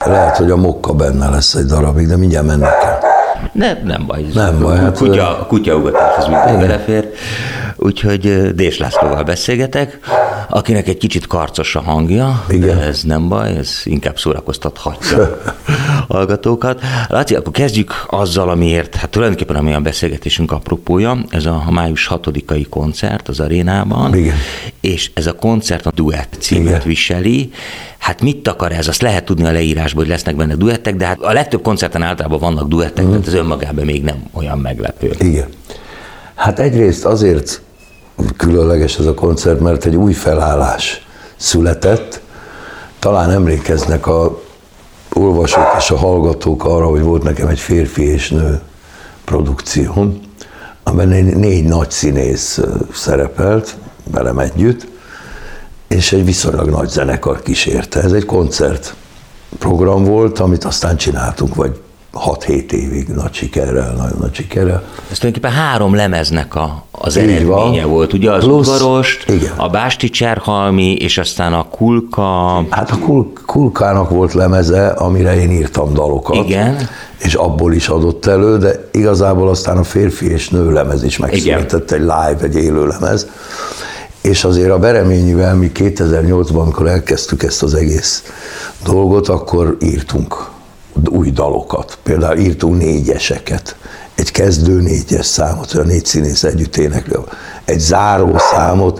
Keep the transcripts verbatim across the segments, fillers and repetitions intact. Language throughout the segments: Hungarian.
lehet, hogy a Mokka benne lesz egy darabig, de mindjárt mennek el. Ne, nem baj. Nem baj. Hát kutya, kutyaugatás, az minden belefér. Úgyhogy Dés Lászlóval beszélgetek, akinek egy kicsit karcos a hangja, igen. De ez nem baj, ez inkább szórakoztathatja a hallgatókat. Laci, akkor kezdjük azzal, amiért, hát tulajdonképpen ami a beszélgetésünk apropója, ez a május hatodikai koncert az arénában, igen. És ez a koncert a duett címet igen. viseli. Hát mit akar ez? Azt lehet tudni a leírásból, hogy lesznek benne duettek, de hát a legtöbb koncerten általában vannak duettek, mm. tehát ez önmagában még nem olyan meglepő. Igen. Hát egyrészt azért különleges ez a koncert, mert egy új felállás született. Talán emlékeznek a olvasók és a hallgatók arra, hogy volt nekem egy férfi és nő produkcióm, amiben négy nagy színész szerepelt velem együtt, és egy viszonylag nagy zenekar kísérte. Ez egy koncertprogram volt, amit aztán csináltunk, vagy hat-hét évig nagy sikerrel, nagyon nagy sikerrel. Ez tulajdonképpen három lemeznek a, az eredménye volt, ugye az Plusz, Udvarost, igen. a Básti Cserhalmi, és aztán a Kulka. Hát a Kul- Kulkának volt lemeze, amire én írtam dalokat, igen. és abból is adott elő, de igazából aztán a férfi és nő lemez is megszületett, egy live, egy élő lemez. És azért a Bereményivel mi kétezer-nyolcban, amikor elkezdtük ezt az egész dolgot, akkor írtunk új dalokat. Például írtunk négyeseket, egy kezdő négyes számot, olyan négy színész együtt énekli, egy záró számot,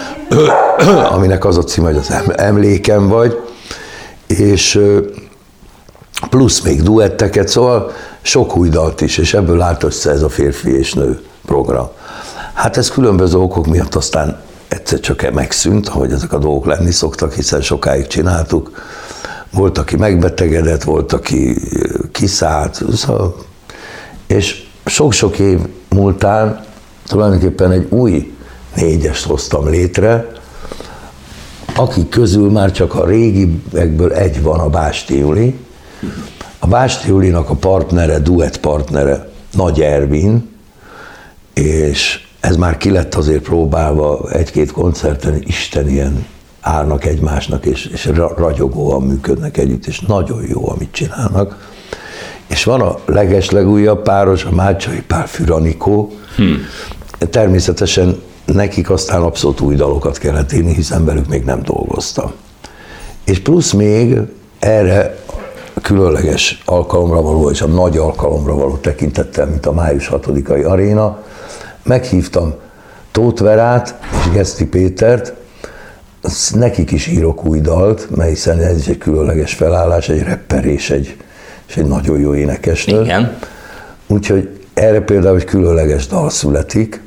aminek az a cím, hogy az Emlékem vagy, és plusz még duetteket, szóval sok új dalt is, és ebből állt össze ez a férfi és nő program. Hát ez különböző okok miatt aztán egyszer csak megszűnt, ahogy ezek a dolgok lenni szoktak, hiszen sokáig csináltuk. Volt, aki megbetegedett, volt, aki kiszállt, szóval, és sok-sok év múltán tulajdonképpen egy új négyest hoztam létre, akik közül már csak a régiekből egy van, a Básti Juli. A Básti Julinak a partnere, duett partnere Nagy Ervin, és ez már ki lett azért próbálva egy-két koncerten, Isten ilyen állnak egymásnak, és, és ragyogóan működnek együtt, és nagyon jó, amit csinálnak. És van a legeslegújabb páros, a Mácsai Pál Füranikó. Hmm. Természetesen nekik aztán abszolút új dalokat kellett írni, hiszen velük még nem dolgoztam. És plusz még erre különleges alkalomra való, és a nagy alkalomra való tekintettel, mint a május hatodikai aréna, meghívtam Tóth Verát és Geszti Pétert, nekik is írok új dalt, mert hiszen ez is egy különleges felállás, egy rapper és egy, és egy nagyon jó énekesnő. Igen. Úgyhogy erre például egy különleges dal születik,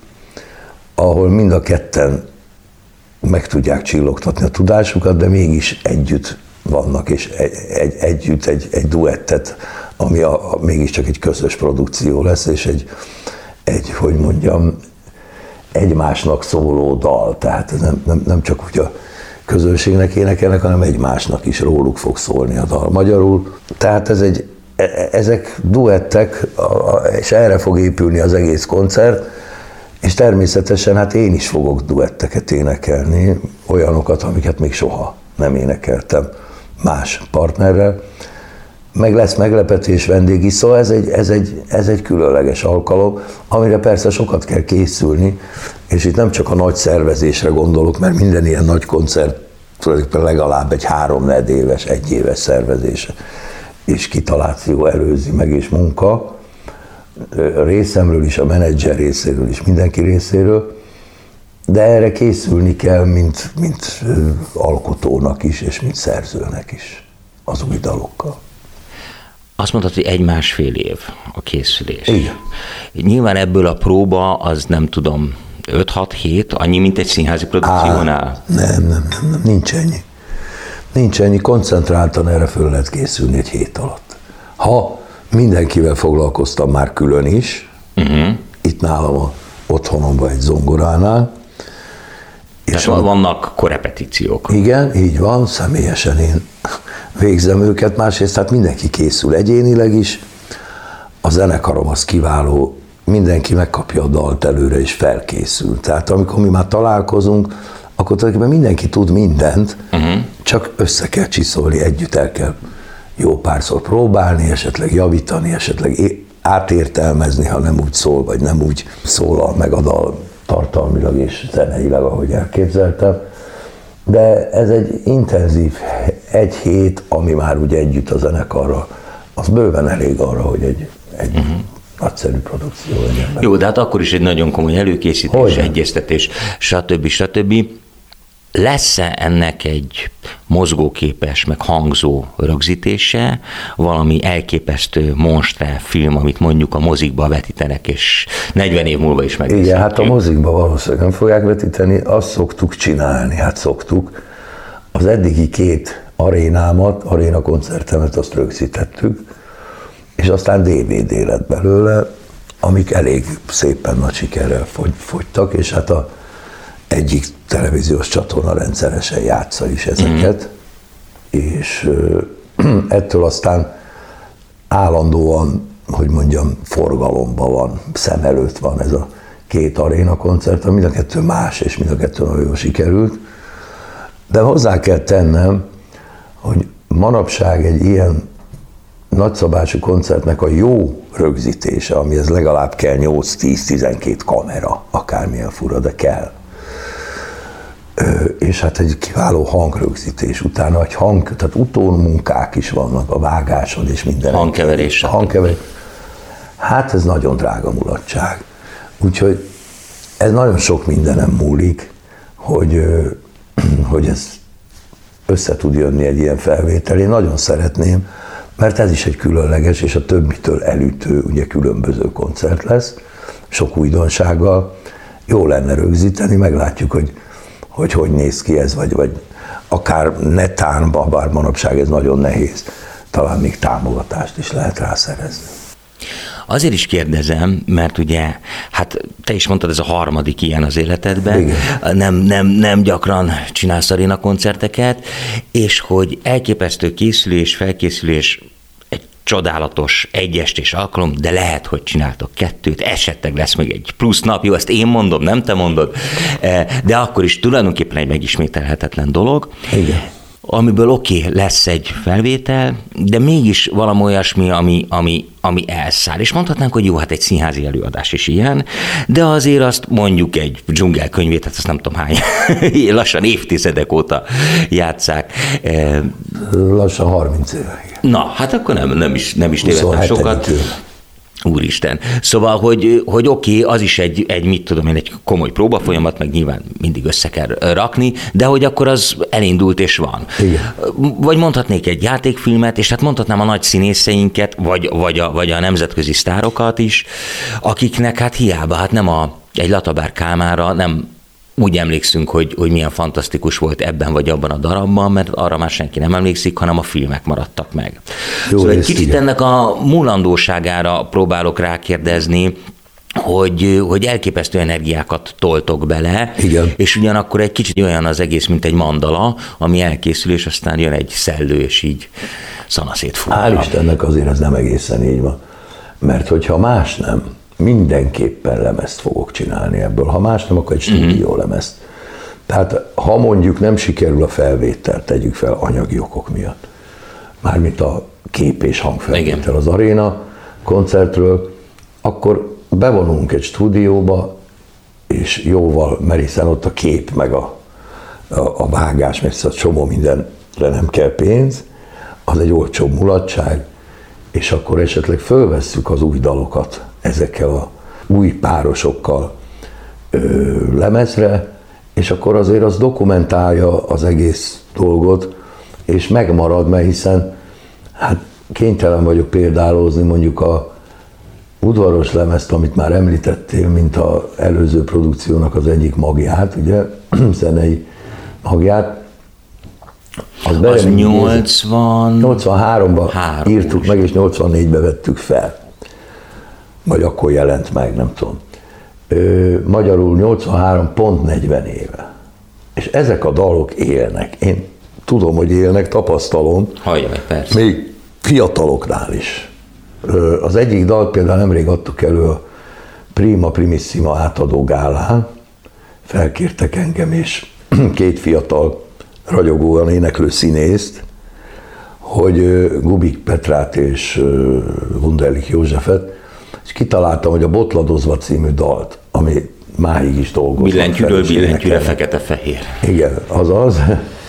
ahol mind a ketten meg tudják csillogtatni a tudásukat, de mégis együtt vannak, és egy, egy, együtt egy, egy duettet, ami a, a, mégiscsak egy közös produkció lesz, és egy, egy hogy mondjam, egymásnak szóló dal, tehát ez nem, nem, nem csak úgy a közönségnek énekelnek, hanem egymásnak is róluk fog szólni a dal magyarul. Tehát ez egy, ezek duettek, és erre fog épülni az egész koncert, és természetesen hát én is fogok duetteket énekelni, olyanokat, amiket még soha nem énekeltem más partnerrel. Meg lesz meglepetés, vendégi, szóval ez egy, ez, egy, ez egy különleges alkalom, amire persze sokat kell készülni, és itt nem csak a nagy szervezésre gondolok, mert minden ilyen nagy koncert tulajdonképpen legalább egy három-négy éves, egy éves szervezése és kitaláció előzi meg, és munka a részemről is, a menedzser részéről is, mindenki részéről, de erre készülni kell, mint, mint alkotónak is, és mint szerzőnek is, az új dalokkal. Azt mondtad, hogy egy-másfél év a készülés. Igen. Nyilván ebből a próba az nem tudom, öt-hat-hét, annyi, mint egy színházi produkciónál? Á, nem, nem, nem, nem, nincs ennyi. Nincs ennyi, koncentráltan erre föl lehet készülni egy hét alatt. Ha mindenkivel foglalkoztam már külön is, uh-huh. itt nálam a otthonomban egy zongoránál. És van, vannak korrepetíciók. Igen, így van, személyesen én végzem őket, másrészt hát mindenki készül egyénileg is, a zenekarom az kiváló, mindenki megkapja a dalt előre és felkészül. Tehát amikor mi már találkozunk, akkor tulajdonképpen mindenki tud mindent, uh-huh. csak össze kell csiszolni, együtt el kell jó párszor próbálni, esetleg javítani, esetleg átértelmezni, ha nem úgy szól, vagy nem úgy szólal meg a dal tartalmilag és zeneileg, ahogy elképzeltem. De ez egy intenzív egy hét, ami már ugye együtt a zenekarra, az bőven elég arra, hogy egy, egy uh-huh. nagyszerű produkció legyen. Jó, de hát akkor is egy nagyon komoly előkészítés, Hogyan? egyeztetés, stb. stb. Lesz-e ennek egy mozgóképes, meg hangzó rögzítése, valami elképesztő monstre film, amit mondjuk a mozikba vetítenek, és negyven év múlva is megnézhetjük? Igen, hát a mozikba valószínűleg nem fogják vetíteni, azt szoktuk csinálni, hát szoktuk. Az eddigi két arénámat, aréna koncertemet azt rögzítettük, és aztán dé vé dé lett belőle, amik elég szépen nagy sikerrel fogy, fogytak, és hát a egyik televíziós csatorna rendszeresen játsza is ezeket, mm. és ettől aztán állandóan, hogy mondjam, forgalomban van, szem előtt van ez a két aréna koncert, mind a kettő más, és mind a kettő nagyon jól sikerült. De hozzá kell tennem, hogy manapság egy ilyen nagyszabású koncertnek a jó rögzítése, amihez legalább kell nyolc-tíz-tizenkét kamera, akármilyen fura, de kell. És hát egy kiváló hangrögzítés, utána egy hang, tehát utómunkák is vannak a vágáson és minden. Hangkeverés. Hangkeverés. Hát ez nagyon drága mulatság. Úgyhogy ez nagyon sok mindenem múlik, hogy, hogy ez össze tud jönni egy ilyen felvétel. Én nagyon szeretném, mert ez is egy különleges, és a többitől elütő, ugye különböző koncert lesz, sok újdonsággal. Jó lenne rögzíteni, meglátjuk, hogy hogy hogy néz ki ez, vagy, vagy akár netán, bár manapság ez nagyon nehéz, talán még támogatást is lehet rászerezni. Azért is kérdezem, mert ugye, hát te is mondtad, ez a harmadik ilyen az életedben, nem, nem, nem gyakran csinálsz aréna koncerteket, és hogy elképesztő készülés, felkészülés, egy csodálatos egyestés alkalom, de lehet, hogy csináltok kettőt, esetleg lesz még egy plusz nap, jó, ezt én mondom, nem te mondod, de akkor is tulajdonképpen egy megismételhetetlen dolog. Igen. Amiből oké, okay, lesz egy felvétel, de mégis valami olyasmi, ami, ami, ami elszáll. És mondhatnánk, hogy jó, hát egy színházi előadás is ilyen, de azért azt mondjuk egy dzsungelkönyvét, hát azt nem tudom hány, lassan évtizedek óta játsszák. Lassan harminc éve. Na, hát akkor nem, nem is, nem is tévedtem sokat. Tőle. Úristen. Szóval, hogy, hogy oké, okay, az is egy, egy, mit tudom én, egy komoly próbafolyamat, meg nyilván mindig össze kell rakni, de hogy akkor az elindult és van. Igen. Vagy mondhatnék egy játékfilmet, és hát mondhatnám a nagy színészeinket, vagy, vagy, a, vagy a nemzetközi sztárokat is, akiknek hát hiába, hát nem a, egy Latabár Kálmánra nem úgy emlékszünk, hogy, hogy milyen fantasztikus volt ebben vagy abban a darabban, mert arra már senki nem emlékszik, hanem a filmek maradtak meg. Jó, szóval egy kicsit igen. ennek a mulandóságára próbálok rákérdezni, hogy, hogy elképesztő energiákat toltok bele, igen. és ugyanakkor egy kicsit olyan az egész, mint egy mandala, ami elkészül, és aztán jön egy szellő, és így szanaszét fúr. Hál' Istennek azért ez nem egészen így van, mert hogyha más nem, mindenképpen lemezt fogok csinálni ebből. Ha más nem, akkor egy stúdió lemezt. Tehát ha mondjuk nem sikerül a felvétel, tegyük fel anyagi okok miatt, mármint a kép és hangfelvétel Igen. az aréna koncertről, akkor bevonunk egy stúdióba, és jóval, mert hiszen ott a kép, meg a, a, a vágás, meg a csomó mindenre nem kell pénz, az egy olcsóbb mulatság, és akkor esetleg fölvesszük az új dalokat ezekkel a új párosokkal ö, lemezre, és akkor azért az dokumentálja az egész dolgot, és megmarad, mert hiszen hát kénytelen vagyok példálózni mondjuk a udvaros lemezt, amit már említettél, mint az előző produkciónak az egyik magját, ugye, zenei magját. Az, az nyolcvan... nyolcvanháromban írtuk meg, és nyolcvannégyben vettük fel. Vagy akkor jelent meg, nem tudom. Ö, magyarul nyolcvanhárom pont negyven éve. És ezek a dalok élnek. Én tudom, hogy élnek, tapasztalom. Hallja meg, persze. Még fiataloknál is. Ö, az egyik dal például nemrég adtuk elő a Prima Primissima átadó gálán. Felkértek engem, és két fiatal ragyogóan éneklő színészt, hogy Gubik Petrát és Wunderlich Józsefet, és kitaláltam, hogy a Botladozva című dalt, ami máig is dolgoznak. Billentyűről billentyűre, fekete-fehér. Igen, azaz.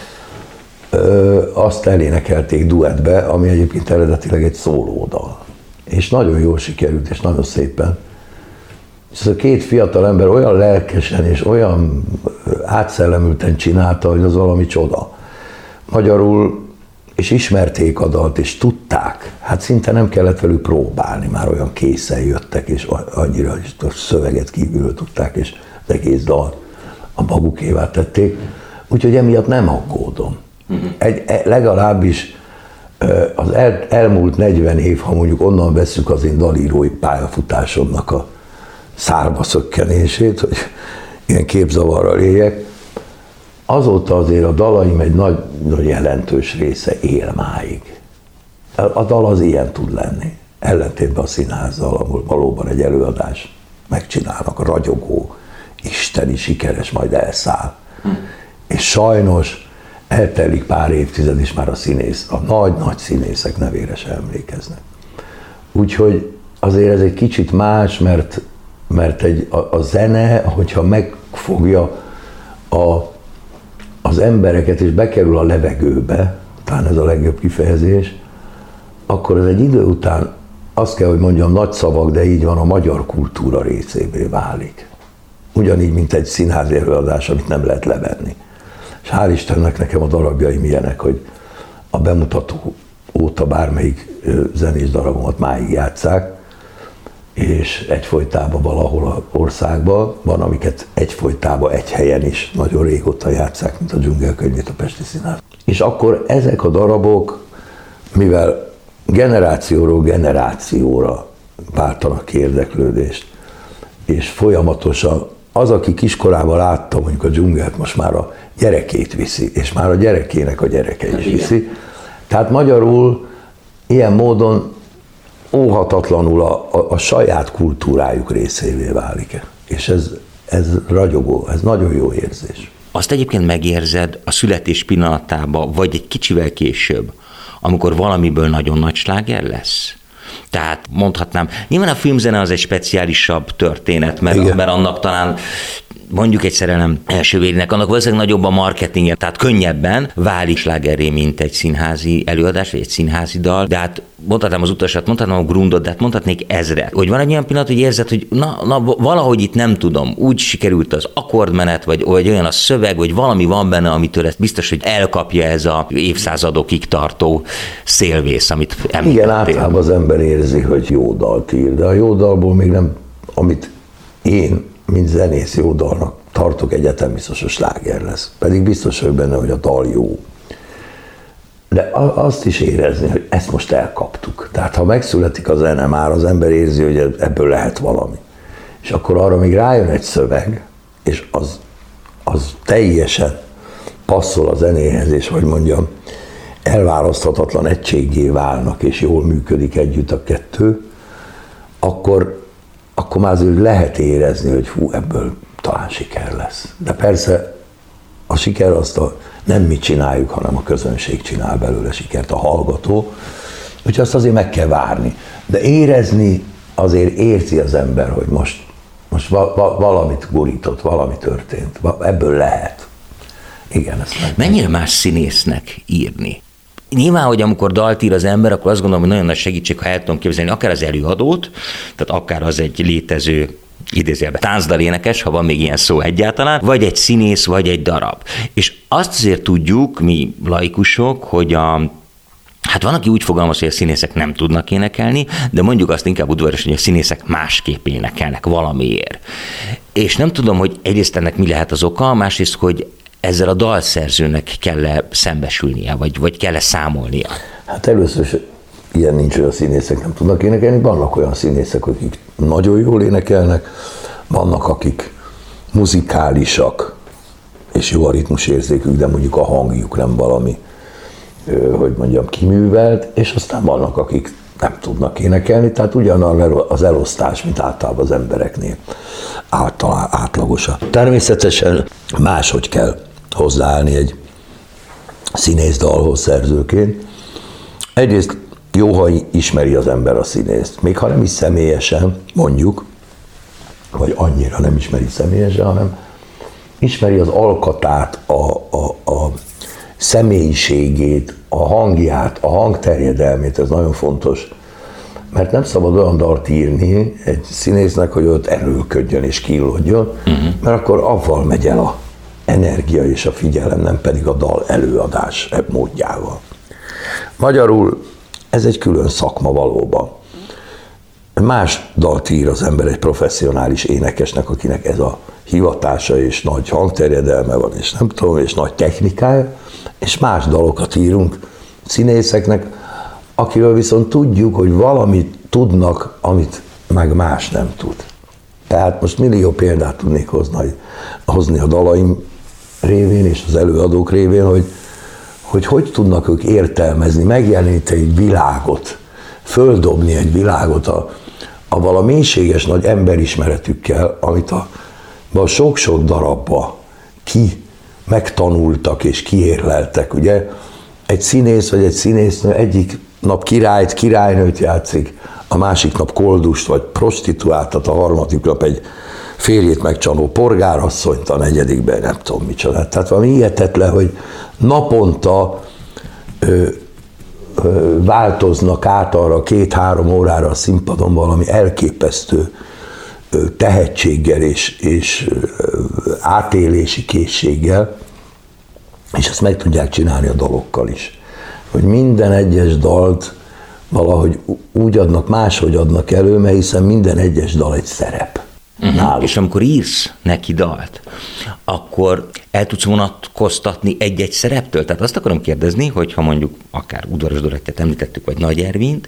Azt elénekelték duettbe, ami egyébként eredetileg egy szólódal. És nagyon jól sikerült, és nagyon szépen. És ez a két fiatal ember olyan lelkesen és olyan átszellemülten csinálta, hogy az valami csoda. Magyarul, és ismerték a dalt, és tudták. Hát szinte nem kellett velük próbálni, már olyan készen jöttek, és annyira is a szöveget kívülről tudták, és az egész dalt a magukévá tették. Úgyhogy emiatt nem aggódom. Egy, legalábbis az el, elmúlt negyven év, ha mondjuk onnan vesszük az én dalírói pályafutásomnak a szárba szökkenését, hogy ilyen képzavarral éljek, azóta azért a dalaim egy nagy, nagy jelentős része él máig. A dal az ilyen tud lenni, ellentétben a színházzal, ahol valóban egy előadás megcsinálnak, a ragyogó, isteni, sikeres, majd elszáll. Hm. És sajnos eltelik pár évtized, és már a színész, a nagy-nagy színészek nevére sem emlékeznek. Úgyhogy azért ez egy kicsit más, mert, mert egy, a, a zene, hogyha megfogja a, az embereket, és bekerül a levegőbe, talán ez a legjobb kifejezés, akkor ez egy idő után, azt kell, hogy mondjam, nagy szavak, de így van, a magyar kultúra részévé válik. Ugyanígy, mint egy színházi előadás, amit nem lehet levenni. És hál' Istennek nekem a darabjaim ilyenek, hogy a bemutató óta bármelyik zenés darabomat máig játsszák, és egyfolytában valahol az országban, van, amiket egyfolytában egy helyen is nagyon régóta játsszák, mint a Dzsungelkönyvét a Pesti Színház. És akkor ezek a darabok, mivel generációról generációra váltanak érdeklődést, és folyamatosan az, aki kiskorában látta mondjuk a dzsungelt, most már a gyerekét viszi, és már a gyerekének a gyereke is viszi. Tehát magyarul ilyen módon óhatatlanul a, a, a saját kultúrájuk részévé válik. És ez, ez ragyogó, ez nagyon jó érzés. Azt egyébként megérzed a születés pillanatában, vagy egy kicsivel később, amikor valamiből nagyon nagy sláger lesz? Tehát mondhatnám, nyilván a filmzene az egy speciálisabb történet, mert, mert annak talán mondjuk egy szerelem első vérének, annak valószínűleg nagyobb a marketingje, tehát könnyebben válik slágerré, mint egy színházi előadás, vagy egy színházi dal, de hát mondhatnám az utasat, mondhatnám a grundot, de hát mondhatnék ezret. Hogy van egy olyan pillanat, hogy érzed, hogy na, na valahogy itt nem tudom, úgy sikerült az akkordmenet, vagy, vagy olyan a szöveg, vagy valami van benne, amitől ezt biztos, hogy elkapja ez a évszázadokig tartó szélvész, amit említettél. Igen, általában az ember érzi, hogy jó dalt ír, de a jó dalból még nem, amit én mint zenész jó dalnak tartok, egyetem biztos, hogy sláger lesz. Pedig biztos vagyok benne, hogy a dal jó. De azt is érezni, hogy ezt most elkaptuk. Tehát ha megszületik a zene, már az ember érzi, hogy ebből lehet valami. És akkor arra még rájön egy szöveg, és az, az teljesen passzol a zenéhez, és hogy mondjam, elválaszthatatlan egységgé válnak, és jól működik együtt a kettő, akkor akkor már azért lehet érezni, hogy hú, ebből talán siker lesz. De persze a siker azt a, nem mi csináljuk, hanem a közönség csinál belőle sikert, a hallgató. Úgyhogy azt azért meg kell várni. De érezni azért érzi az ember, hogy most, most va, va, valamit gurított, valami történt. Ebből lehet. Igen, ezt meg. Mennyire más színésznek írni? Nyilván, hogy amikor dalt ír az ember, akkor azt gondolom, hogy nagyon nagy segítség, ha el tudom képzelni akár az előadót, tehát akár az egy létező idézőjelben táncdalénekes, ha van még ilyen szó egyáltalán, vagy egy színész, vagy egy darab. És azt azért tudjuk, mi laikusok, hogy a Hát van, aki úgy fogalmaz, hogy a színészek nem tudnak énekelni, de mondjuk azt inkább udvaros, hogy a színészek másképp énekelnek valamiért. És nem tudom, hogy egyrészt ennek mi lehet az oka, másrészt, hogy ezzel a dalszerzőnek kell-e szembesülnie, vagy, vagy kell-e számolnia? Hát először is ilyen nincs, hogy a színészek nem tudnak énekelni. Vannak olyan színészek, akik nagyon jól énekelnek, vannak, akik muzikálisak, és jó a ritmusérzékük, de mondjuk a hangjuk nem valami, hogy mondjam, kiművelt, és aztán vannak, akik nem tudnak énekelni, tehát ugyanaz az elosztás, mint általában az embereknél általán átlagosan. Természetesen máshogy kell hozzáállni egy színész dalhoz szerzőként, Egyrészt jó, ha ismeri az ember a színészt, még ha nem is személyesen, mondjuk, vagy annyira nem ismeri személyesen, hanem ismeri az alkatát, a, a, a személyiségét, a hangját, a hangterjedelmét, ez nagyon fontos. Mert nem szabad olyan dalt írni egy színésznek, hogy ott erőlködjön és killódjon, uh-huh. mert akkor avval megy el a energia és a figyelem, nem pedig a dal előadás módjával. Magyarul ez egy külön szakma valóban. Más dalt ír az ember egy professzionális énekesnek, akinek ez a hivatása és nagy hangterjedelme van, és nem tudom, és nagy technikája, és más dalokat írunk színészeknek, akiről viszont tudjuk, hogy valamit tudnak, amit meg más nem tud. Tehát most millió példát tudnék hozni, hozni a dalaim révén és az előadók révén, hogy hogy hogy tudnak ők értelmezni, megjeleníteni egy világot, földobni egy világot a, avval a mélységes nagy emberismeretükkel, amit a, a sok-sok darabba ki megtanultak és kiérleltek. Ugye egy színész vagy egy színésznő egyik nap királyt, királynőt játszik, a másik nap koldust vagy prostituáltat, a harmadik nap egy férjét megcsaló polgárasszonyt, a negyedikben nem tudom micsoda. Tehát valami hihetetlen, hogy naponta ö, ö, változnak át arra két-három órára a színpadon valami elképesztő ö, tehetséggel és, és ö, átélési készséggel, és ezt meg tudják csinálni a dalokkal is. Hogy minden egyes dalt valahogy úgy adnak, máshogy adnak elő, mert hiszen minden egyes dal egy szerep. Uh-huh. És amikor írsz neki dalt, akkor el tudsz vonatkoztatni egy-egy szereptől? Tehát azt akarom kérdezni, hogy ha mondjuk akár Udvaros Dorettát említettük, vagy Nagy Ervint,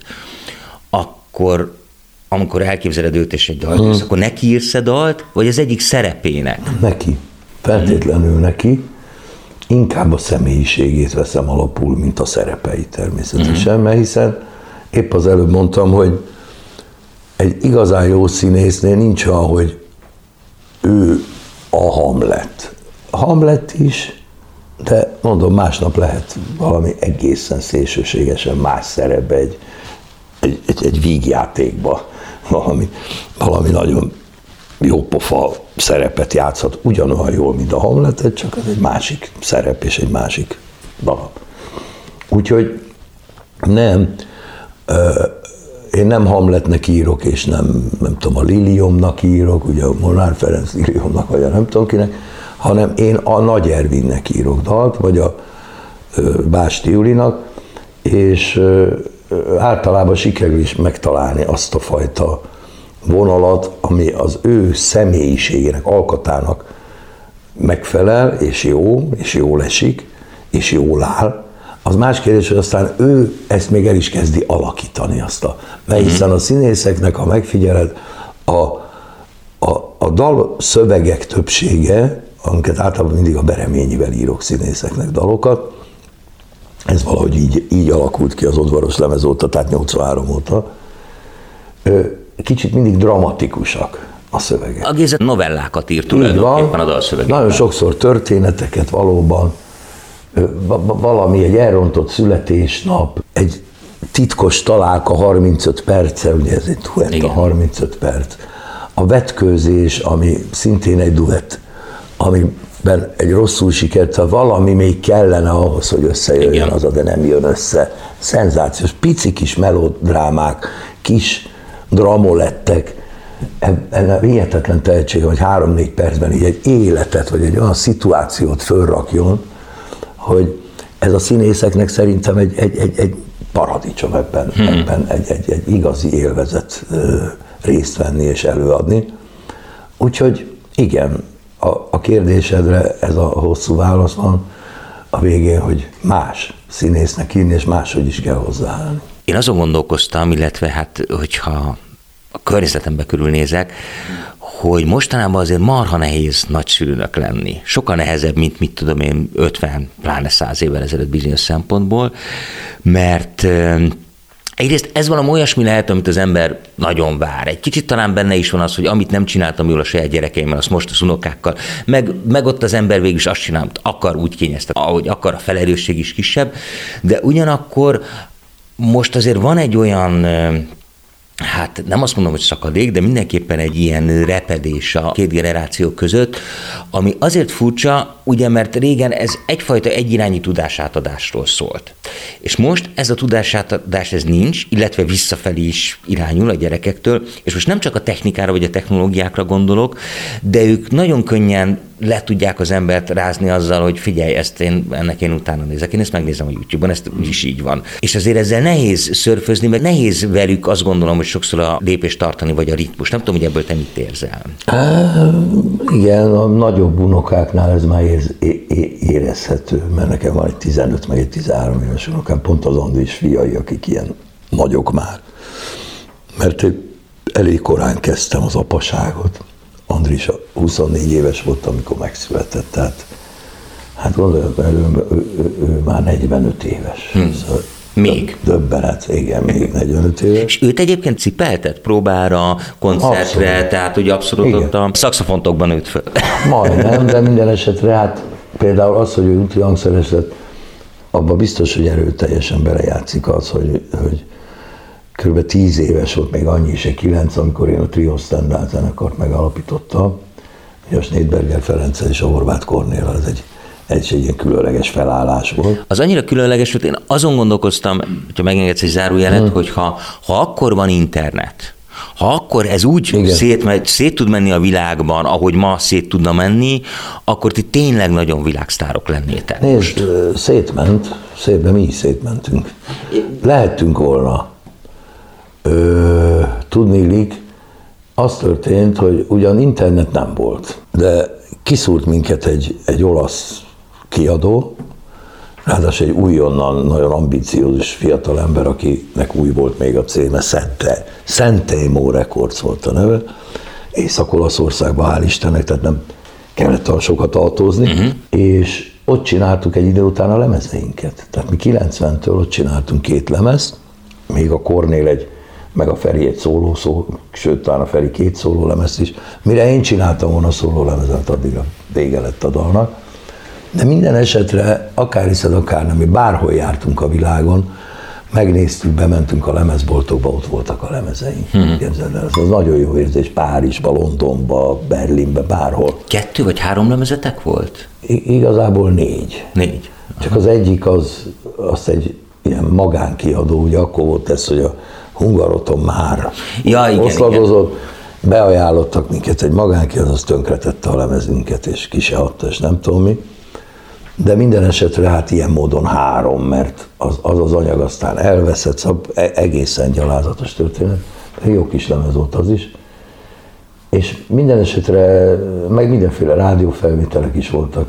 akkor amikor elképzeled őt és egy dalt, uh-huh. akkor neki írsz-e dalt, vagy az egyik szerepének? Neki. Feltétlenül uh-huh. neki. Inkább a személyiségét veszem alapul, mint a szerepeit természetesen, uh-huh. mert hiszen épp az előbb mondtam, hogy egy igazán jó színésznél nincs olyan, hogy ő a Hamlet. Hamlet is, de mondom, másnap lehet valami egészen szélsőségesen más szerepbe, egy, egy, egy, egy vígjátékba, valami, valami nagyon jó pofa szerepet játszhat, ugyanolyan jól, mint a Hamletet, csak az egy másik szerep és egy másik darab. Úgyhogy nem, én nem Hamletnek írok, és nem, nem tudom, a Liliomnak írok, ugye a Molnár Ferenc Liliomnak, vagy a nem tudom kinek, hanem én a Nagy Ervinnek írok dalt, vagy a Básti Julinak, és általában sikerül is megtalálni azt a fajta vonalat, ami az ő személyiségének, alkatának megfelel, és jó, és jól esik, és jól áll. Az más kérdés, hogy aztán ő ezt még el is kezdi alakítani azt a... Mert hiszen a színészeknek, ha megfigyeled, a, a, a dal szövegek többsége, amiket általában mindig a Bereményivel írok színészeknek dalokat, ez valahogy így, így alakult ki az Udvaros lemez óta, tehát nyolcvanhárom óta, kicsit mindig dramatikusak a szövegek. A Géza novellákat írt tulajdonképpen a dalszövegekben. Nagyon sokszor történeteket valóban, valami, egy elrontott születésnap, egy titkos találka harmincöt perce, ugye ez egy duett, igen. A harmincöt perc. A vetkőzés, ami szintén egy duett, amiben egy rosszul sikert, valami még kellene ahhoz, hogy összejöjjön, igen. Az, de nem jön össze. Szenzációs, pici kis melodrámák, kis dramolettek, ennek hihetetlen tehetsége, hogy három-négy percben így egy életet, vagy egy olyan szituációt fölrakjon, hogy ez a színészeknek szerintem egy, egy, egy, egy paradicsom ebben, hmm. ebben egy, egy, egy igazi élvezet részt venni és előadni. Úgyhogy igen, a, a kérdésedre ez a hosszú válasz van a végén, hogy más színésznek írni, és máshogy is kell hozzáállni. Én azon gondolkoztam, illetve hát, hogyha a környezetembe körülnézek, hogy mostanában azért marha nehéz nagyszülőnek lenni. Sokkal nehezebb, mint mit tudom én, ötven, pláne száz évvel ezelőtt bizonyos szempontból, mert egyrészt ez valami olyasmi lehet, amit az ember nagyon vár. Egy kicsit talán benne is van az, hogy amit nem csináltam jól a saját gyerekeimmel, azt most az unokákkal, meg, meg ott az ember végül is azt csinál, akar, úgy kényeztet, ahogy akar, a felerősség is kisebb, de ugyanakkor most azért van egy olyan, hát nem azt mondom, hogy szakadék, de mindenképpen egy ilyen repedés a két generáció között, ami azért furcsa, ugye, mert régen ez egyfajta egyirányi tudásátadásról szólt. És most ez a tudásátadás ez nincs, illetve visszafelé is irányul a gyerekektől, és most nem csak a technikára vagy a technológiákra gondolok, de ők nagyon könnyen le tudják az embert rázni azzal, hogy figyelj, ezt én, ennek én utána nézek, én ezt megnézem a YouTube-on, ez is így van. És azért ezzel nehéz szörfözni, meg nehéz velük azt gondolom, hogy sokszor a lépést tartani, vagy a ritmus. Nem tudom, hogy ebből te mit érzel. Há, igen, a nagyobb unokáknál ez már érz, érezhető, mert nekem van egy tizenöt, meg egy tizenhárom éves unokám, pont az Andris fiai, akik ilyen nagyok már. Mert elég korán kezdtem az apaságot. Andris huszonnégy éves volt, amikor megszületett, tehát hát gondolom, ő, ő, ő, ő már negyvenöt éves. Hmm. Szóval még? Döbbenet, igen, még negyvenöt éves. És őt egyébként cipelted próbára, koncertre, abszolút. Tehát ugye abszolút igen. Ott a szaxofontokban nőtt föl. Majdnem, de minden esetre hát például az, hogy ő úti hangszeres lett, abban biztos, hogy erőteljesen belejátszik az, hogy, hogy kb. tíz éves volt, még annyi is, egy kilenc, amikor én a Trio Standard zenekart megalapítottam, hogy a Schneidberger Ferenccel és a Horváth Kornéllal, ez egy, egy, egy ilyen különleges felállás volt. Az annyira különleges volt, én azon gondolkoztam, hogyha megengedsz egy zárójelet, hmm. hogy ha, ha akkor van internet, ha akkor ez úgy szét, szét tud menni a világban, ahogy ma szét tudna menni, akkor ti tényleg nagyon világsztárok lennétek. Nézd, szétment, szétben mi is szétmentünk. Lehettünk volna. Ö, tudniillik, az történt, hogy ugyan internet nem volt, de kiszúrt minket egy, egy olasz kiadó, ráadásul egy újonnan nagyon ambiciózus fiatal ember, akinek új volt még a címe, Szente, Szentemo Records volt a neve, Észak-Olaszországban, hál' Istennek, tehát nem kellett olyan sokat autózni, uh-huh. és ott csináltuk egy idő után a lemezeinket. Tehát mi kilencventől ott csináltunk két lemezt, még a Kornél egy, meg a Feri egy szóló, szó, sőt, talán a Feri két szóló lemezt is. Mire én csináltam volna a szóló lemezet, addig a vége lett a dalnak. De minden esetre, akár hiszed, akár nem, mi bárhol jártunk a világon, megnéztük, bementünk a lemezboltokba, ott voltak a lemezeink. Hmm. Képzeld el, ez az nagyon jó érzés, Párizsba, Londonba, Berlinbe, bárhol. Kettő vagy három lemezetek volt? I- igazából négy. Négy. Csak az egyik az, az egy ilyen magánkiadó, ugye akkor volt ez, hogy a Hungaroton már ja, igen, oszladozott, beajánlottak minket egy magánkiadó, az tönkretette a lemezünket, és ki se adta, és nem tudom mi. De minden esetre hát ilyen módon három, mert az az, az anyag aztán elveszett, szóval egészen gyalázatos történet. Jó kis lemez volt az is. És minden esetre, meg mindenféle rádiófelvételek is voltak.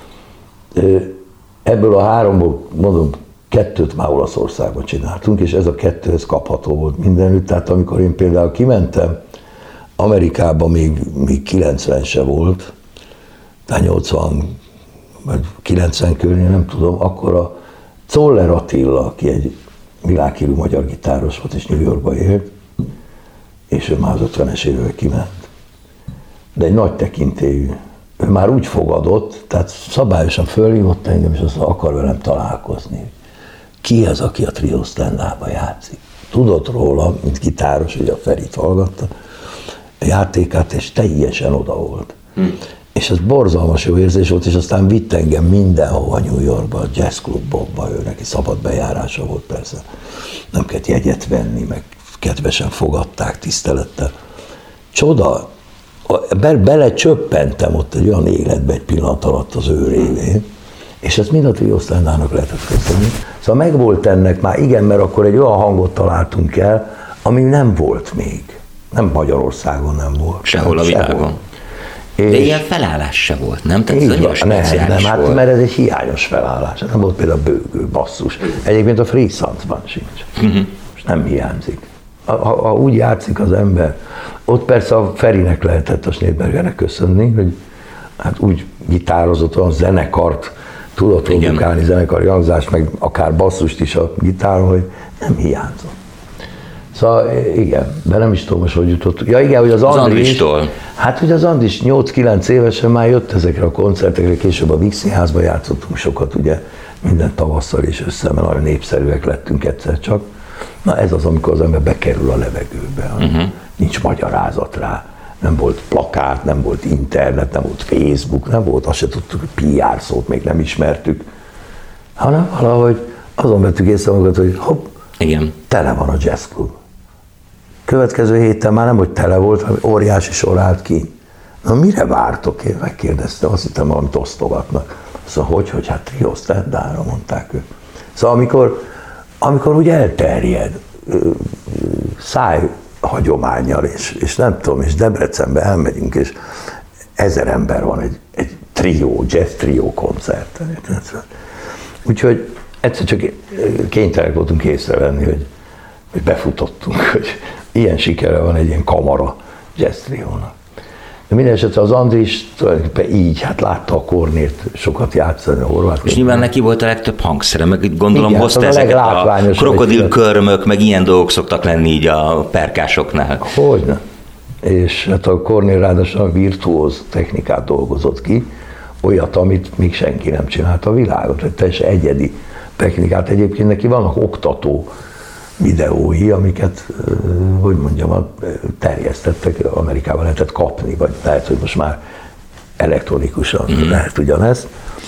Ebből a háromból, mondom, kettőt már Olaszországban csináltunk, és ez a kettő, ez kapható volt mindenütt. Tehát amikor én például kimentem, Amerikában még, még kilencven se volt, tehát nyolcvan vagy kilencven körül, nem tudom, akkor a Czoller Attila, aki egy világhírű magyar gitáros volt, és New Yorkba élt, és ő már az ötvenes években kiment. De egy nagy tekintélyű. Ő már úgy fogadott, tehát szabályosan fölhívott engem, és azt akar velem találkozni. Ki az, aki a Trio Standardban játszik? Tudott róla, mint gitáros, hogy a Ferit hallgatta, a játékát, és teljesen oda volt. Hm. És ez borzalmas jó érzés volt, és aztán vitt engem mindenhova New Yorkba, jazzklubokba, ő neki szabad bejárása volt persze. Nem kellett jegyet venni, meg kedvesen fogadták, tisztelettel. Csoda, be, belecsöppentem ott egy olyan életbe egy pillanat alatt az ő révén, és ezt mind a Trio Standardnak lehetett köszönni. Szóval megvolt ennek már, igen, mert akkor egy olyan hangot találtunk el, ami nem volt még. Nem Magyarországon nem volt. Sehol a világon. Sehol. De ilyen felállás se volt, nem? Tehát ez annyira speciális nem, nem, volt. Hát, mert ez egy hiányos felállás. Nem volt például bőgő, basszus. Egyébként a Freesoundsban sincs. Uh-huh. És nem hiányzik. Ha, ha úgy játszik az ember, ott persze a Ferinek lehetett a Schneidbergernek köszönni, hogy hát úgy gitározott, olyan zenekart tudott produkálni, zenekari hangzást, meg akár basszust is a gitáron, hogy nem hiányzott. Szóval igen, de nem is tudom most, hogy jutott. Ja igen, hogy az, az Andris, Andristól. Hát, hogy az Andris nyolc-kilenc évesen már jött ezekre a koncertekre, később a Víg Színházban játszottunk sokat, ugye minden tavasszal és össze, mert nagyon népszerűek lettünk egyszer csak. Na ez az, amikor az ember bekerül a levegőbe, uh-huh. nincs magyarázat rá. Nem volt plakát, nem volt internet, nem volt Facebook, nem volt, azt se tudtuk, hogy pé er szót még nem ismertük, hanem valahogy azon vettük észre magunkat, hogy hopp, igen. tele van a jazzklub. Következő héten már nem, hogy tele volt, hanem óriási sor állt ki. Na mire vártok? Én megkérdeztem, azt hittem, valamit osztogatnak. Szóval hogy, hogy hát Trio Standardra, mondták ők. Szóval amikor, amikor úgy elterjed, szájhagyománnyal, és, és nem tudom, és Debrecenbe elmegyünk, és ezer ember van egy, egy trió, jazz trió koncerten. Úgyhogy egyszer csak kénytelenek voltunk észrevenni, hogy, hogy befutottunk, hogy ilyen sikere van egy ilyen kamara jazz triónak. De minden esetre az Andris tulajdonképpen így, hát látta a Kornélt sokat játszani a horvát. És nyilván neki volt a legtöbb hangszere, meg gondolom igen, hozta ezeket a krokodilkörmök, meg ilyen dolgok szoktak lenni így a perkásoknál. Hogyne. És hát a Kornél ráadásul a virtuóz technikát dolgozott ki, olyat, amit még senki nem csinált a világon, tehát teljesen egyedi technikát. Egyébként neki vannak oktató videói, amiket, hogy mondjam, terjesztettek, Amerikában lehetett kapni, vagy lehet, hogy most már elektronikusan mm. lehet ugyanezt.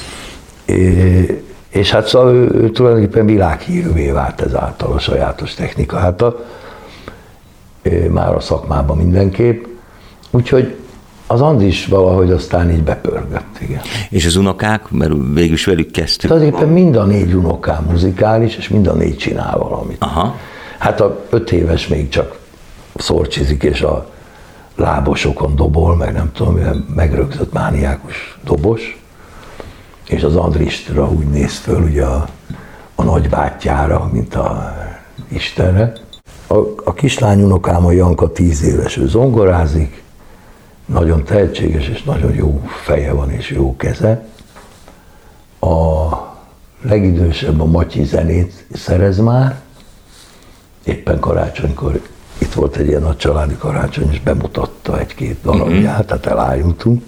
És hát szóval ő, ő tulajdonképpen világhírűvé vált ezáltal a sajátos technika által, már a szakmában mindenképp. Úgyhogy az Andris valahogy aztán így bepörgött, igen. És az unokák, mert végül is velük kezdtük. Tulajdonképpen mind a négy unokám muzikális, és mind a négy csinál valamit. Aha. Hát a öt éves még csak szorcsizik, és a lábosokon dobol, meg nem tudom, megrögzött mániákus dobos, és az Andrisra úgy néz föl, ugye a, a nagybátyjára, mint a Istenre. A, a kislány unokám, a Janka tíz éves, ő zongorázik, nagyon tehetséges, és nagyon jó feje van, és jó keze. A legidősebb, a Matyi zenét szerez már, éppen karácsonykor itt volt egy ilyen nagy családi karácsony, és bemutatta egy-két darabját, mm-hmm. tehát elájultunk.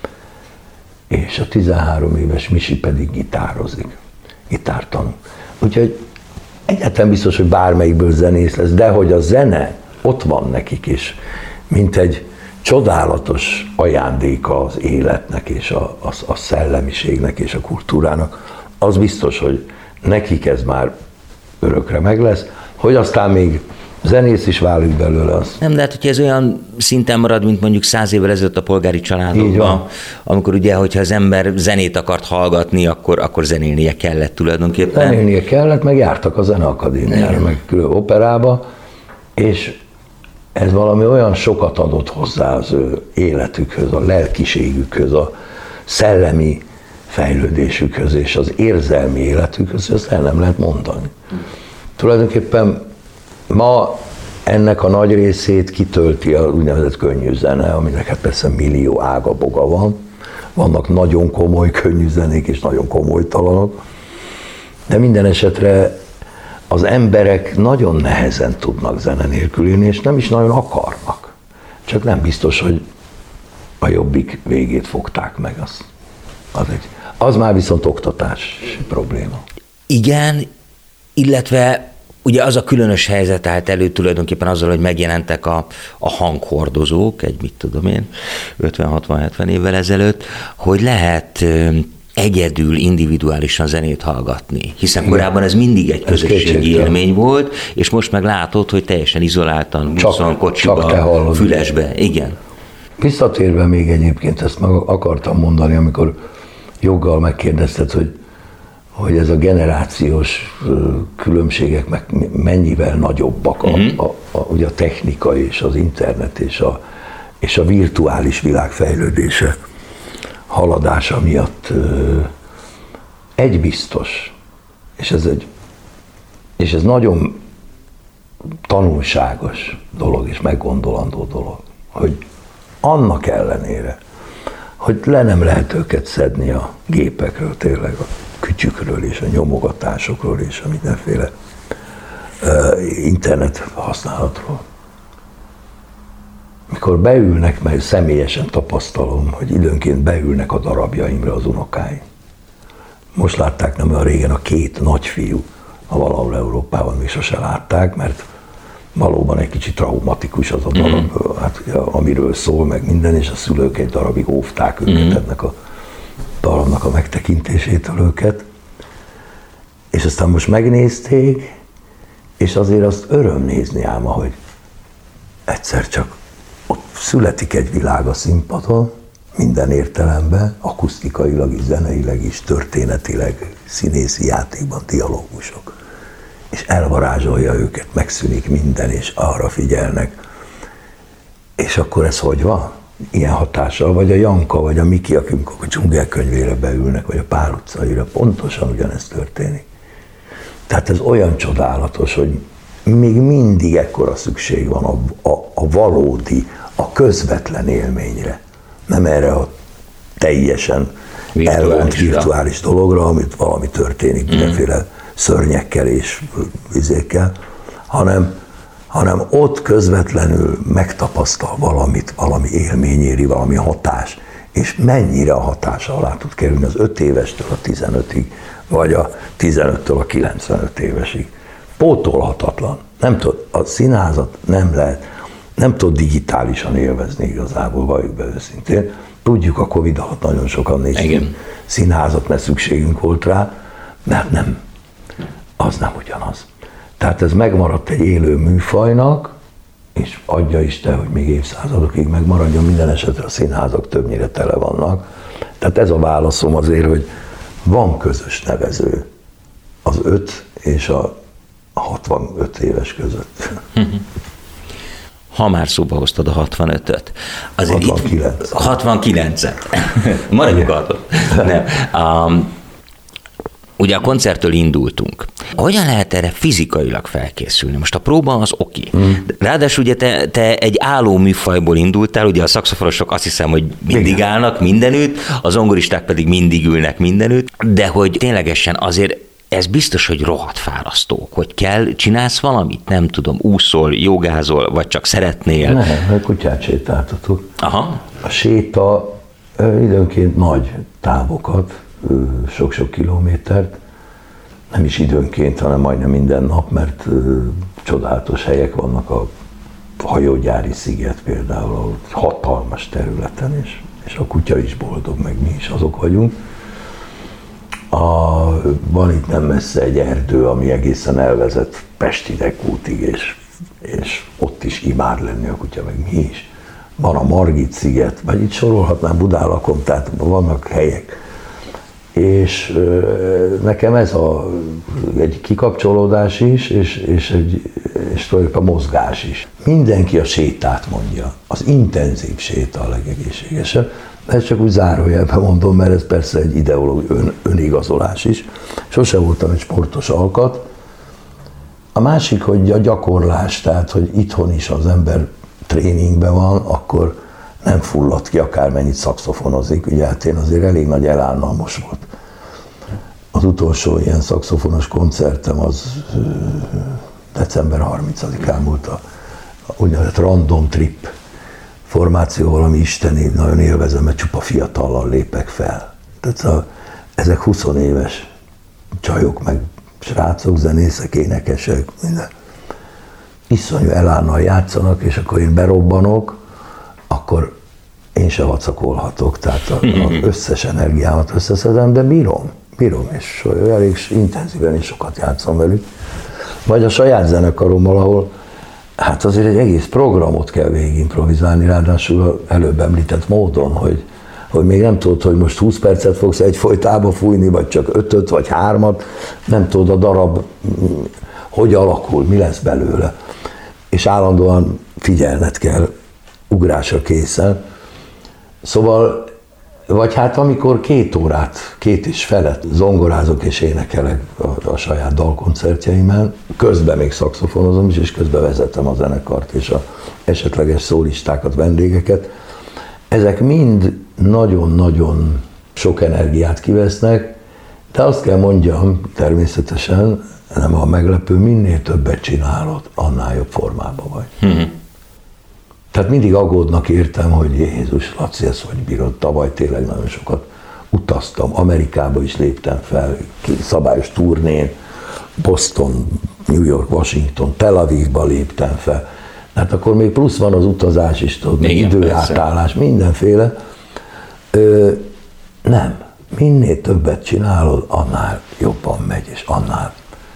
És a tizenhárom éves Misi pedig gitározik, gitártanul. Úgyhogy egyáltalán biztos, hogy bármelyikből zenész lesz, de hogy a zene ott van nekik is, mint egy csodálatos ajándéka az életnek, és a, a, a szellemiségnek, és a kultúrának, az biztos, hogy nekik ez már örökre meg lesz, hogy aztán még zenész is válik belőle az. Nem, de hát, hogyha ez olyan szinten marad, mint mondjuk száz évvel ezelőtt a polgári családokban, amikor ugye, hogyha az ember zenét akart hallgatni, akkor, akkor zenélnie kellett tulajdonképpen. Zenélnie kellett, meg jártak a Zeneakadémiára, meg külön operába, és ez valami olyan sokat adott hozzá az ő életükhöz, a lelkiségükhöz, a szellemi fejlődésükhöz és az érzelmi életükhöz, ezt el nem lehet mondani. Tulajdonképpen ma ennek a nagy részét kitölti a úgynevezett könnyű zene, aminek hát persze millió ága boga van. Vannak nagyon komoly könnyű zenék és nagyon komolytalanok, de minden esetre az emberek nagyon nehezen tudnak zene nélkül élni, és nem is nagyon akarnak. Csak nem biztos, hogy a jobbik végét fogták meg. Az, az, egy, az már viszont oktatási probléma. Igen, illetve ugye az a különös helyzet állt elő tulajdonképpen azzal, hogy megjelentek a, a hanghordozók, egy mit tudom én, ötven hatvan hetven évvel ezelőtt, hogy lehet egyedül, individuálisan zenét hallgatni. Hiszen igen. korábban ez mindig egy közösségi élmény volt, és most meg látod, hogy teljesen izoláltan, buszon, kocsiba, fülesbe. Igen. Visszatérve még egyébként, ezt meg akartam mondani, amikor joggal megkérdezted, hogy, hogy ez a generációs különbségek meg mennyivel nagyobbak, a, uh-huh. a, a, ugye a technika és az internet és a, és a virtuális világ fejlődése, haladása miatt egy biztos, és ez, egy, és ez nagyon tanulságos dolog és meggondolandó dolog, hogy annak ellenére, hogy le nem lehet őket szedni a gépekről, tényleg a kütyükről és a nyomogatásokról és a mindenféle internet használatról. Mikor beülnek, mert személyesen tapasztalom, hogy időnként beülnek a darabjaimra az unokáim. Most látták nem olyan régen a két nagyfiú ha valahol Európában még sose látták, mert valóban egy kicsit traumatikus az a darab, mm. hát, ugye, amiről szól, meg minden, és a szülők egy darabig óvták őket mm. ennek a darabnak a megtekintésétől őket. És aztán most megnézték, és azért azt öröm nézni ám, hogy egyszer csak ott születik egy világ a színpadon, minden értelemben, akusztikailag is, zeneileg is, történetileg, színészi játékban, dialógusok. És elvarázsolja őket, megszűnik minden, és arra figyelnek. És akkor ez hogy van? Ilyen hatással, vagy a Janka, vagy a Miki, akik a dzsungelkönyvére beülnek, vagy a Pál utcaira, pontosan ugyanezt történik. Tehát ez olyan csodálatos, hogy még mindig ekkora szükség van a, a, a valódi, a közvetlen élményre. Nem erre a teljesen elvont virtuális dologra, amit valami történik, mindenféle mm. szörnyekkel és vizékkel, hanem, hanem ott közvetlenül megtapasztal valamit, valami élmény éri, valami hatás, és mennyire a hatása alá tud kerülni az öt évestől a tizenötig, vagy a tizenöttől a kilencvenöt évesig. Pótolhatatlan. Nem tud, a színházat nem lehet, nem tud digitálisan élvezni igazából, valljuk be őszintén. Tudjuk, a Covid alatt nagyon sokan néztünk színházat, mert szükségünk volt rá, mert nem, az nem ugyanaz. Tehát ez megmaradt egy élő műfajnak, és adja Isten, hogy még évszázadokig megmaradjon, minden esetre a színházak többnyire tele vannak. Tehát ez a válaszom azért, hogy van közös nevező az öt és a hatvanöt éves között. Ha már szóba hoztad a hatvanötöt. Azért hatvankilenc. hatvankilencet. Maradjuk attól. Nem. Um, ugye a koncerttől indultunk. Hogyan lehet erre fizikailag felkészülni? Most a próba az oké. Mm. Ráadásul ugye te, te egy álló műfajból indultál, ugye a szaxofonosok azt hiszem, hogy mindig Igen. állnak mindenütt, a zongoristák pedig mindig ülnek mindenütt, de hogy ténylegesen azért ez biztos, hogy rohadt fárasztó, hogy kell, csinálsz valamit, nem tudom, úszol, jogázol, vagy csak szeretnél. Nem, kutyát sétáltatok. Aha. A séta időnként nagy távokat, sok-sok kilométert, nem is időnként, hanem majdnem minden nap, mert csodálatos helyek vannak, a hajógyári sziget például, ahol hatalmas területen, és, és a kutya is boldog, meg mi is azok vagyunk. A, van itt nem messze egy erdő, ami egészen elvezet Pesti Dekútig, és, és ott is imád lenni a kutya, meg mi is. Van a Margit sziget, vagy itt sorolhatnám, Budán lakom, tehát vannak helyek. És nekem ez a, egy kikapcsolódás is, és, és, egy, és tulajdonképpen a mozgás is. Mindenki a sétát mondja, az intenzív séta a legegészségesebb. Ezt csak úgy zárójelben mondom, mert ez persze egy ideológiai ön, önigazolás is. Sose voltam egy sportos alkat. A másik, hogy a gyakorlás, tehát hogy itthon is az ember tréningben van, akkor nem fullad ki, akármennyit szaxofonozik. Ugye hát én azért elég nagy elánnalmos volt. Az utolsó ilyen szaxofonos koncertem az december harmincadikán volt a, a úgynevezett random trip formáció, valami isteni, nagyon élvezem, mert csupa fiatallal lépek fel. Tehát a, ezek húsz éves csajok, meg srácok, zenészek, énekesek, minden. Iszonyú elánnal játszanak, és akkor én berobbanok, akkor én se vacakolhatok, tehát az összes energiámat összeszedem, de bírom, bírom, és elég intenzíven is sokat játszom velük. Vagy a saját zenekarommal, ahol hát azért egy egész programot kell végig improvizálni, ráadásul előbb említett módon, hogy, hogy még nem tudod, hogy most húsz percet fogsz egyfolytában fújni, vagy csak ötöt, vagy hármat, nem tudod a darab, hogy alakul, mi lesz belőle. És állandóan figyelned kell, ugrásra készen. Szóval, vagy hát amikor két órát, két és felett zongorázok és énekelek a, a saját dalkoncertjeimen, közben még szaxofonozom is, és közben vezetem a zenekart és a esetleges szólistákat, vendégeket. Ezek mind nagyon-nagyon sok energiát kivesznek, de azt kell mondjam, természetesen, nem a meglepő, minél többet csinálod, annál jobb formában vagy. Mm-hmm. Tehát mindig aggódnak értem, hogy Jézus, Laci, ezt hogy bírod, tavaly tényleg nagyon sokat utaztam, Amerikába is léptem fel, szabályos turnén, Boston, New York, Washington, Tel Avivba léptem fel. Hát akkor még plusz van az utazás is, tudod, időátállás, mindenféle. Ö, nem. Minél többet csinálod, annál jobban megy, és annál,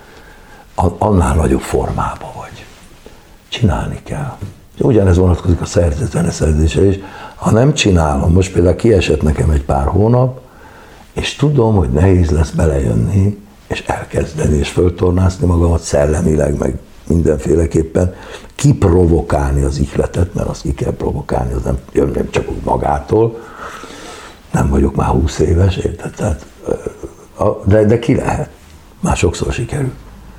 annál nagyobb formában vagy. Csinálni kell. Ugyanez vonatkozik a szerzett zeneszerzésre is. Ha nem csinálom, most például kiesett nekem egy pár hónap, és tudom, hogy nehéz lesz belejönni, és elkezdeni, és föltornászni magamat szellemileg, meg mindenféleképpen kiprovokálni az ihletet, mert azt ki kell provokálni, az nem jön nem csak úgy magától. Nem vagyok már húsz éves, érted? Tehát, de, de ki lehet. Már sokszor sikerül.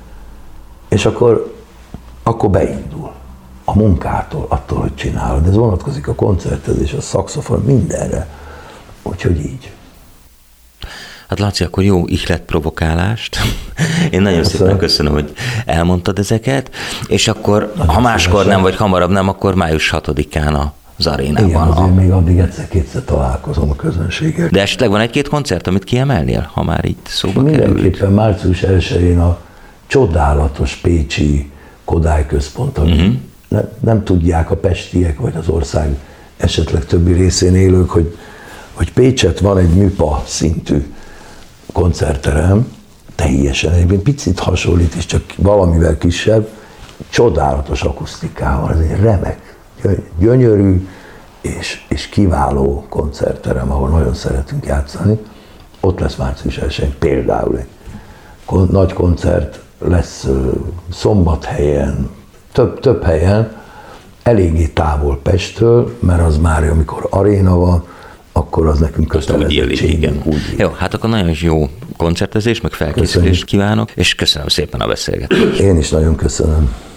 És akkor, akkor beindul. A munkától, attól, hogy csinálod. Ez vonatkozik a koncertezés, a szaxofon, mindenre. Úgyhogy így. Hát Laci, akkor jó ihletprovokálást. Én nagyon köszönöm. szépen köszönöm, hogy elmondtad ezeket, és akkor, nagyon ha máskor szívesen. Nem, vagy hamarabb nem, akkor május hatodikán az arénában. Igen, azért a... még addig egyszer-kétszer találkozom a közönséggel. De esetleg van egy-két koncert, amit kiemelnél, ha már itt szóba került? Mindenképpen március elsején a csodálatos pécsi Kodály Központ, ami uh-huh. ne, nem tudják a pestiek, vagy az ország esetleg többi részén élők, hogy, hogy Pécset van egy műpa szintű koncertterem, teljesen egyébként picit hasonlít, és csak valamivel kisebb, csodálatos akusztikával, ez egy remek, gyönyörű és, és kiváló koncertterem, ahol nagyon szeretünk játszani. Ott lesz március elsején például egy kon- nagy koncert, lesz Szombathelyen, több, több helyen, eléggé távol Pesttől, mert az már, amikor aréna van, akkor az nekünk kötelezettség. Jó, hát akkor nagyon jó koncertezés, meg felkészülést kívánok, és köszönöm szépen a beszélgetést. Én is nagyon köszönöm.